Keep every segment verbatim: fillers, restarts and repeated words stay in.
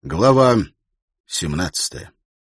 Глава семнадцатая.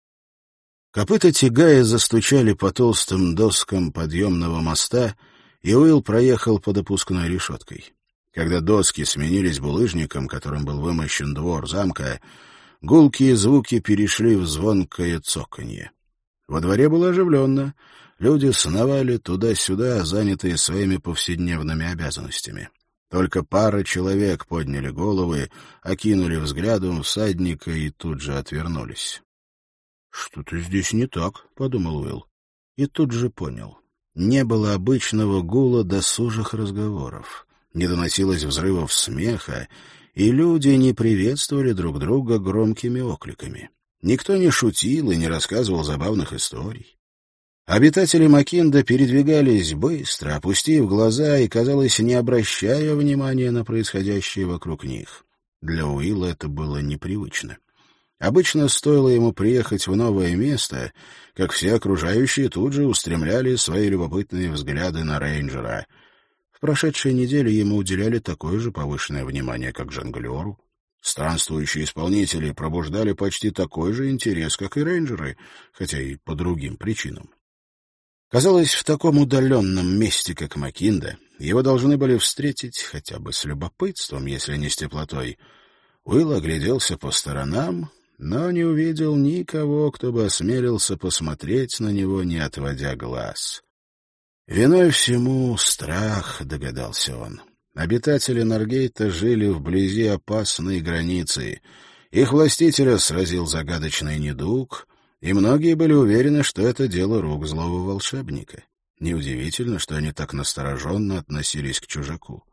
Копыта тягая застучали по толстым доскам подъемного моста, и Уилл проехал под опускной решеткой. Когда доски сменились булыжником, которым был вымощен двор замка, гулкие звуки перешли в звонкое цоканье. Во дворе было оживленно, люди сновали туда-сюда, занятые своими повседневными обязанностями. Только пара человек подняли головы, окинули взглядом всадника и тут же отвернулись. «Что-то здесь не так», — подумал Уилл. И тут же понял. Не было обычного гула досужих разговоров, не доносилось взрывов смеха, и люди не приветствовали друг друга громкими окликами. Никто не шутил и не рассказывал забавных историй. Обитатели Макинда передвигались быстро, опустив глаза и, казалось, не обращая внимания на происходящее вокруг них. Для Уилла это было непривычно. Обычно стоило ему приехать в новое место, как все окружающие тут же устремляли свои любопытные взгляды на рейнджера. В прошедшей неделе ему уделяли такое же повышенное внимание, как жонглеру. Странствующие исполнители пробуждали почти такой же интерес, как и рейнджеры, хотя и по другим причинам. Казалось, в таком удаленном месте, как Макинда, его должны были встретить хотя бы с любопытством, если не с теплотой. Уилл огляделся по сторонам, но не увидел никого, кто бы осмелился посмотреть на него, не отводя глаз. Виной всему страх, догадался он. Обитатели Норгейта жили вблизи опасной границы. Их властителя сразил загадочный недуг, и многие были уверены, что это дело рук злого волшебника. Неудивительно, что они так настороженно относились к чужаку.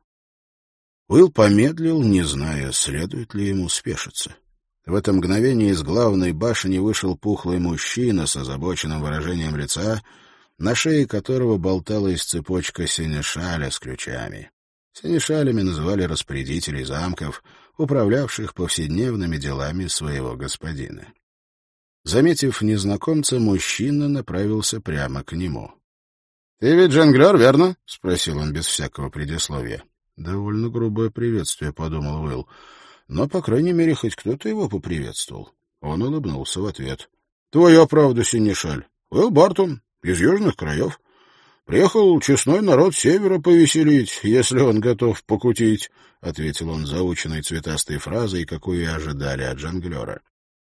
Уилл помедлил, не зная, следует ли ему спешиться. В это мгновение из главной башни вышел пухлый мужчина с озабоченным выражением лица, на шее которого болталась цепочка сенешаля с ключами. Сенешалями называли распорядителей замков, управлявших повседневными делами своего господина. Заметив незнакомца, мужчина направился прямо к нему. — Ты ведь жонглер, верно? — спросил он без всякого предисловия. Довольно грубое приветствие, — подумал Уилл. Но, по крайней мере, хоть кто-то его поприветствовал. Он улыбнулся в ответ. — Твоя правда, сенешаль. Уилл Бартон, из южных краев. Приехал честной народ севера повеселить, если он готов покутить, — ответил он заученной цветастой фразой, какую и ожидали от жонглера.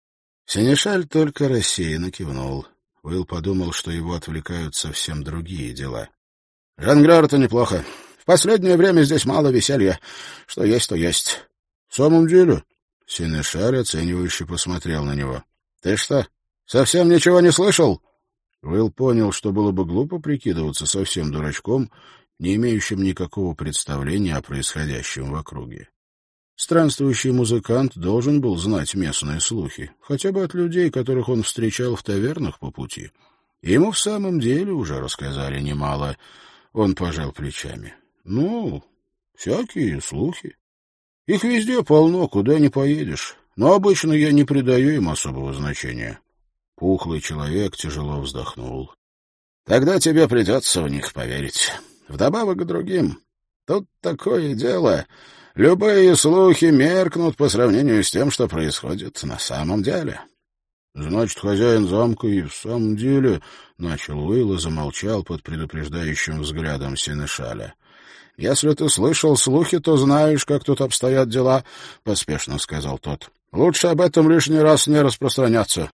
Сенешаль только рассеянно кивнул. Уилл подумал, что его отвлекают совсем другие дела. — Жонглер — это неплохо. В последнее время здесь мало веселья. Что есть, то есть. — В самом деле? — Сенешаль оценивающе посмотрел на него. — Ты что, совсем ничего не слышал? Уилл понял, что было бы глупо прикидываться совсем дурачком, не имеющим никакого представления о происходящем в округе. Странствующий музыкант должен был знать местные слухи, хотя бы от людей, которых он встречал в тавернах по пути. Ему в самом деле уже рассказали немало. Он пожал плечами. — Ну, всякие слухи. Их везде полно, куда ни поедешь. Но обычно я не придаю им особого значения. Пухлый человек тяжело вздохнул. — Тогда тебе придется в них поверить. Вдобавок к другим. Тут такое дело... Любые слухи меркнут по сравнению с тем, что происходит на самом деле. — Значит, хозяин замка и в самом деле... — начал Уилл и замолчал под предупреждающим взглядом сенешаля. — Если ты слышал слухи, то знаешь, как тут обстоят дела, — поспешно сказал тот. — Лучше об этом лишний раз не распространяться.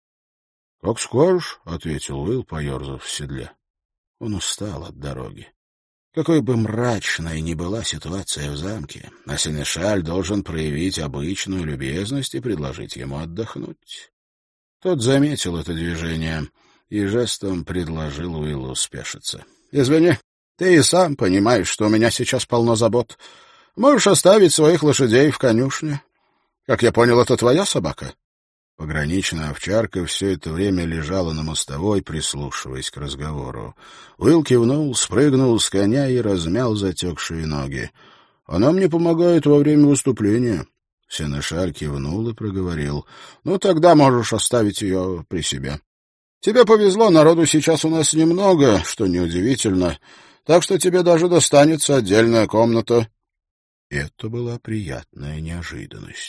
— Как скажешь, — ответил Уилл, поерзав в седле. Он устал от дороги. Какой бы мрачной ни была ситуация в замке, а сенешаль должен проявить обычную любезность и предложить ему отдохнуть. Тот заметил это движение и жестом предложил Уиллу спешиться. — Извини, ты и сам понимаешь, что у меня сейчас полно забот. Можешь оставить своих лошадей в конюшне. Как я понял, это твоя собака? Пограничная овчарка все это время лежала на мостовой, прислушиваясь к разговору. Уилл кивнул, спрыгнул с коня и размял затекшие ноги. — Она мне помогает во время выступления. Сенешаль кивнул и проговорил. — Ну, тогда можешь оставить ее при себе. Тебе повезло, народу сейчас у нас немного, что неудивительно, так что тебе даже достанется отдельная комната. Это была приятная неожиданность.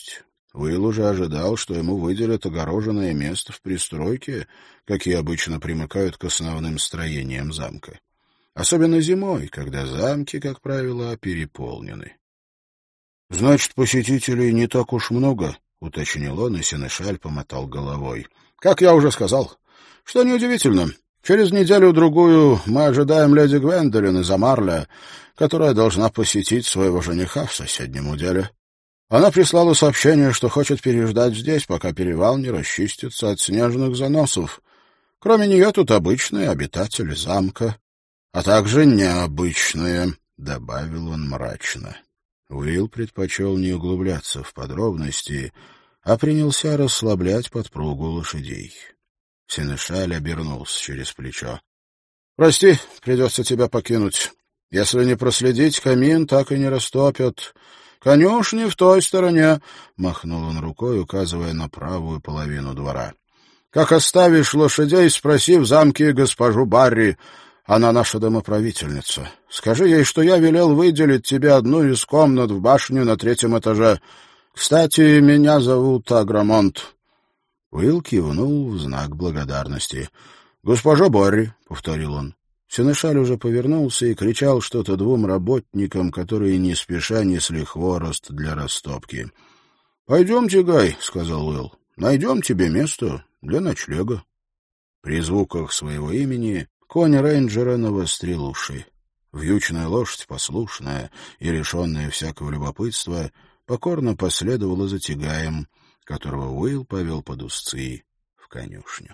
Уилл уже ожидал, что ему выделят огороженное место в пристройке, какие обычно примыкают к основным строениям замка. Особенно зимой, когда замки, как правило, переполнены. — Значит, посетителей не так уж много, — уточнил он, и сенешаль помотал головой. — Как я уже сказал. Что неудивительно, через неделю-другую мы ожидаем леди Гвендолин из Амарля, которая должна посетить своего жениха в соседнем уделе. Она прислала сообщение, что хочет переждать здесь, пока перевал не расчистится от снежных заносов. Кроме нее тут обычные обитатели замка, а также необычные, — добавил он мрачно. Уилл предпочел не углубляться в подробности, а принялся расслаблять подпругу лошадей. Сенешаль обернулся через плечо. — Прости, придется тебя покинуть. Если не проследить, камин так и не растопят. Конюшни в той стороне, — махнул он рукой, указывая на правую половину двора. — Как оставишь лошадей, спроси в замке госпожу Барри. Она наша домоправительница. Скажи ей, что я велел выделить тебе одну из комнат в башню на третьем этаже. Кстати, меня зовут Аграмонт. Уилл кивнул в знак благодарности. — Госпожа Барри, — повторил он. Сенешаль уже повернулся и кричал что-то двум работникам, которые не спеша несли хворост для растопки. — Пойдемте, Гай, — сказал Уилл, — найдем тебе место для ночлега. При звуках своего имени конь рейнджера навострил уши. Вьючная лошадь, послушная и лишенная всякого любопытства, покорно последовала за тягаем, которого Уилл повел под узцы в конюшню.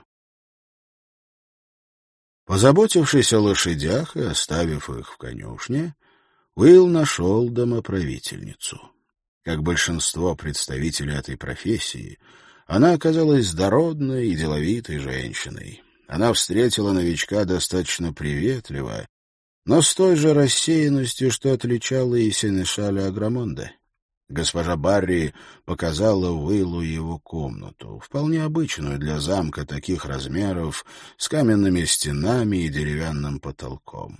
Позаботившись о лошадях и оставив их в конюшне, Уилл нашел домоправительницу. Как большинство представителей этой профессии, она оказалась дородной и деловитой женщиной. Она встретила новичка достаточно приветливо, но с той же рассеянностью, что отличала и сенешаля Аграмонда. Госпожа Барри показала Уиллу его комнату, вполне обычную для замка таких размеров, с каменными стенами и деревянным потолком.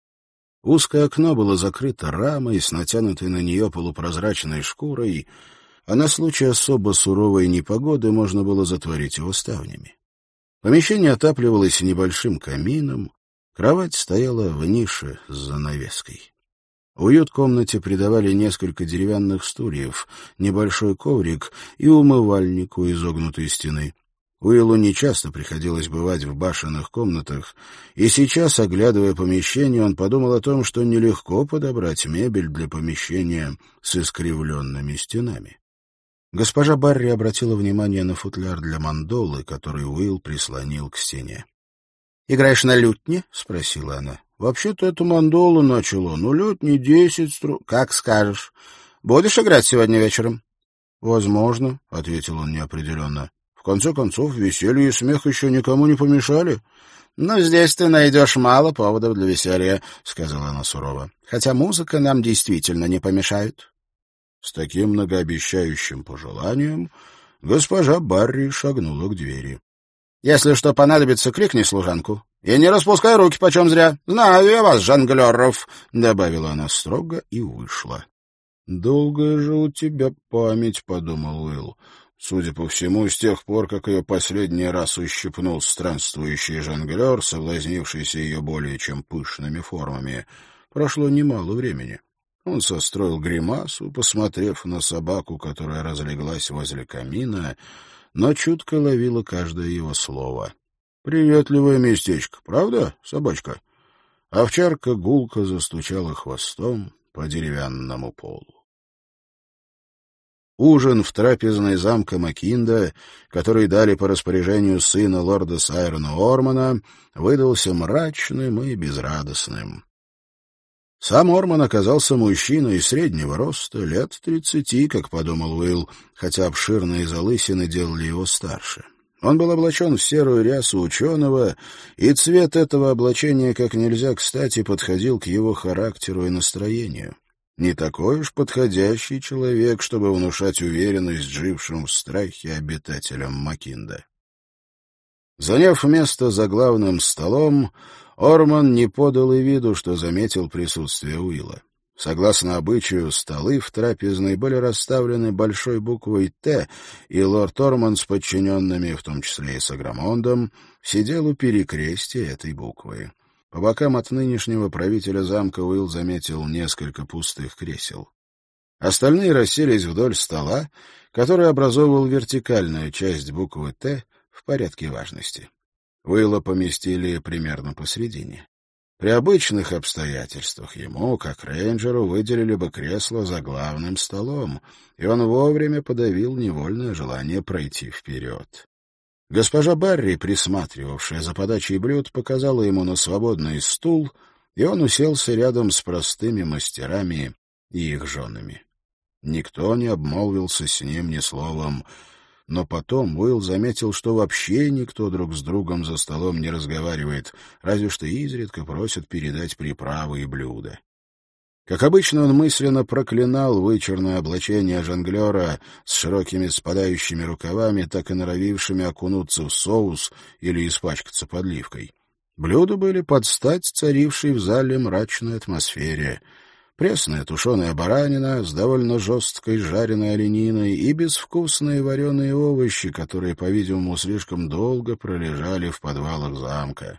Узкое окно было закрыто рамой с натянутой на нее полупрозрачной шкурой, а на случай особо суровой непогоды можно было затворить его ставнями. Помещение отапливалось небольшим камином, кровать стояла в нише с занавеской. Уют комнате придавали несколько деревянных стульев, небольшой коврик и умывальник у изогнутой стены. Уиллу нечасто приходилось бывать в башенных комнатах, и сейчас, оглядывая помещение, он подумал о том, что нелегко подобрать мебель для помещения с искривленными стенами. Госпожа Барри обратила внимание на футляр для мандолы, который Уилл прислонил к стене. — Играешь на лютне? — спросила она. — Вообще-то это мандолу начал он. Ну, лютни десять струн. — Как скажешь. Будешь играть сегодня вечером? — Возможно, — ответил он неопределенно. — В конце концов, веселье и смех еще никому не помешали. — Ну, здесь ты найдешь мало поводов для веселья, — сказала она сурово. — Хотя музыка нам действительно не помешает. С таким многообещающим пожеланием госпожа Барри шагнула к двери. — Если что понадобится, кликни служанку. И не распускай руки почем зря. Знаю я вас, жонглеров, — добавила она строго и вышла. — Долгая же у тебя память, — подумал Уилл. Судя по всему, с тех пор, как ее последний раз ущипнул странствующий жонглер, соблазнившийся ее более чем пышными формами, прошло немало времени. Он состроил гримасу, посмотрев на собаку, которая разлеглась возле камина, но чутко ловила каждое его слово. «Приветливое местечко, правда, собачка?» Овчарка гулко застучала хвостом по деревянному полу. Ужин в трапезной замка Макинда, который дали по распоряжению сына лорда Сайрона Ормана, выдался мрачным и безрадостным. Сам Орман оказался мужчиной среднего роста, лет тридцати, как подумал Уилл, хотя обширные залысины делали его старше. Он был облачен в серую рясу ученого, и цвет этого облачения как нельзя кстати подходил к его характеру и настроению. Не такой уж подходящий человек, чтобы внушать уверенность жившим в страхе обитателям Макинда. Заняв место за главным столом, Орман не подал и виду, что заметил присутствие Уилла. Согласно обычаю, столы в трапезной были расставлены большой буквой «Т», и лорд Орманд с подчиненными, в том числе и с Аграмондом, сидел у перекрестия этой буквы. По бокам от нынешнего правителя замка Уилл заметил несколько пустых кресел. Остальные расселись вдоль стола, который образовывал вертикальную часть буквы «Т» в порядке важности. Уилла поместили примерно посредине. При обычных обстоятельствах ему, как рейнджеру, выделили бы кресло за главным столом, и он вовремя подавил невольное желание пройти вперед. Госпожа Барри, присматривавшая за подачей блюд, показала ему на свободный стул, и он уселся рядом с простыми мастерами и их женами. Никто не обмолвился с ним ни словом, но потом Уилл заметил, что вообще никто друг с другом за столом не разговаривает, разве что изредка просят передать приправы и блюда. Как обычно, он мысленно проклинал вычурное облачение жонглера с широкими спадающими рукавами, так и норовившими окунуться в соус или испачкаться подливкой. Блюда были под стать царившей в зале мрачной атмосфере. Пресная тушеная баранина с довольно жесткой жареной олениной и безвкусные вареные овощи, которые, по-видимому, слишком долго пролежали в подвалах замка.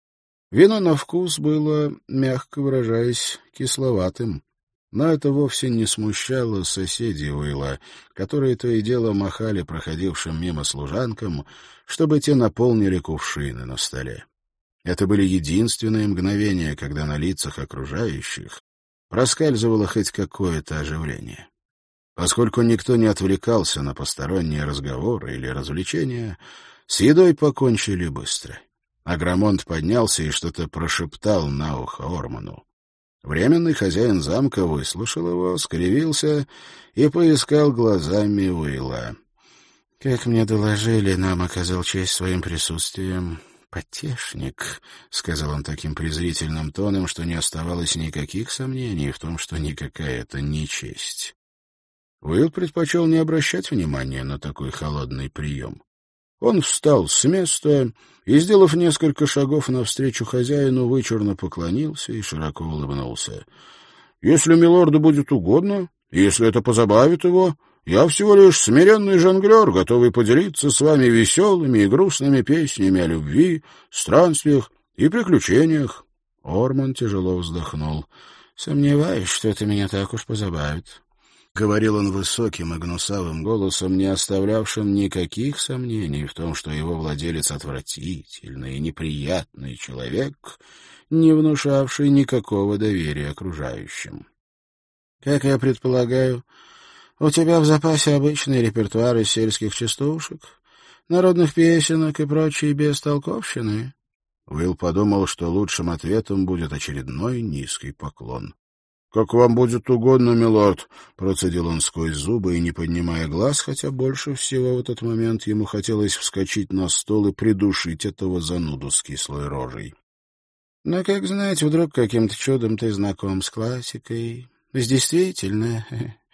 Вино на вкус было, мягко выражаясь, кисловатым, но это вовсе не смущало соседей Уилла, которые то и дело махали проходившим мимо служанкам, чтобы те наполнили кувшины на столе. Это были единственные мгновения, когда на лицах окружающих проскальзывало хоть какое-то оживление. Поскольку никто не отвлекался на посторонние разговоры или развлечения, с едой покончили быстро. Аграмонд поднялся и что-то прошептал на ухо Орману. Временный хозяин замка выслушал его, скривился и поискал глазами Уилла. — Как мне доложили, нам оказал честь своим присутствием потешник, — сказал он таким презрительным тоном, что не оставалось никаких сомнений в том, что никакая это не честь. Уилл предпочел не обращать внимания на такой холодный прием. Он встал с места и, сделав несколько шагов навстречу хозяину, вычурно поклонился и широко улыбнулся. — Если милорду будет угодно, и если это позабавит его, я всего лишь смиренный жонглер, готовый поделиться с вами веселыми и грустными песнями о любви, странствиях и приключениях. Орман тяжело вздохнул. — Сомневаюсь, что это меня так уж позабавит. — говорил он высоким и гнусавым голосом, не оставлявшим никаких сомнений в том, что его владелец отвратительный и неприятный человек, не внушавший никакого доверия окружающим. — Как я предполагаю, у тебя в запасе обычный репертуар из сельских частушек, народных песенок и прочей бестолковщины. Уилл подумал, что лучшим ответом будет очередной низкий поклон. — Как вам будет угодно, милорд, — процедил он сквозь зубы и не поднимая глаз, хотя больше всего в этот момент ему хотелось вскочить на стол и придушить этого зануду с кислой рожей. — Но, как знать, вдруг каким-то чудом ты знаком с классикой, с действительно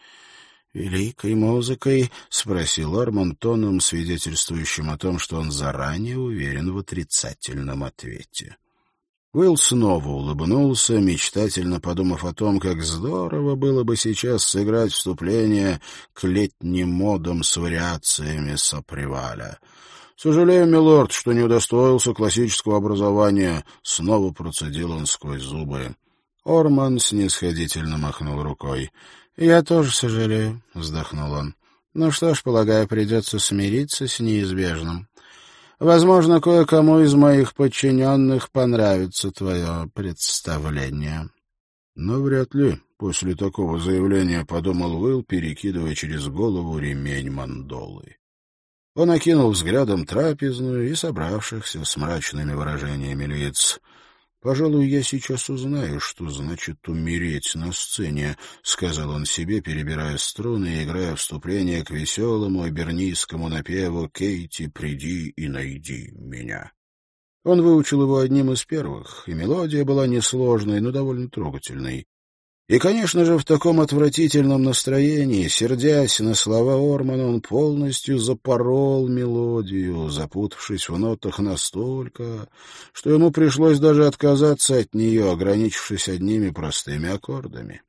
великой музыкой, — спросил Орман тоном, свидетельствующим о том, что он заранее уверен в отрицательном ответе. Уилл снова улыбнулся, мечтательно подумав о том, как здорово было бы сейчас сыграть вступление к летним модам с вариациями Саприваля. — Сожалею, милорд, что не удостоился классического образования, — снова процедил он сквозь зубы. Орман снисходительно махнул рукой. — Я тоже сожалею, — вздохнул он. — Ну что ж, полагаю, придется смириться с неизбежным. Возможно, кое-кому из моих подчиненных понравится твое представление. — Но вряд ли, — после такого заявления подумал Уилл, перекидывая через голову ремень мандолы. Он окинул взглядом трапезную и собравшихся с мрачными выражениями лиц. — Пожалуй, я сейчас узнаю, что значит умереть на сцене, — сказал он себе, перебирая струны и играя вступление к веселому ибернийскому напеву «Кейти, приди и найди меня». Он выучил его одним из первых, и мелодия была несложной, но довольно трогательной. И, конечно же, в таком отвратительном настроении, сердясь на слова Ормана, он полностью запорол мелодию, запутавшись в нотах настолько, что ему пришлось даже отказаться от нее, ограничившись одними простыми аккордами.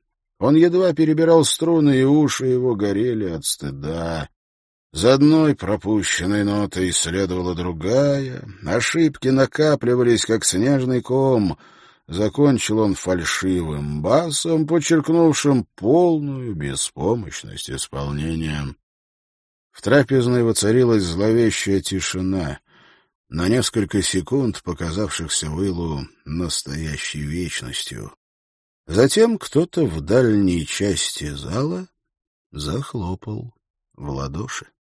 Он едва перебирал струны, и уши его горели от стыда. За одной пропущенной нотой следовала другая. Ошибки накапливались, как снежный ком. Закончил он фальшивым басом, подчеркнувшим полную беспомощность исполнения. В трапезной воцарилась зловещая тишина, на несколько секунд показавшихся Уиллу настоящей вечностью. Затем кто-то в дальней части зала захлопал в ладоши.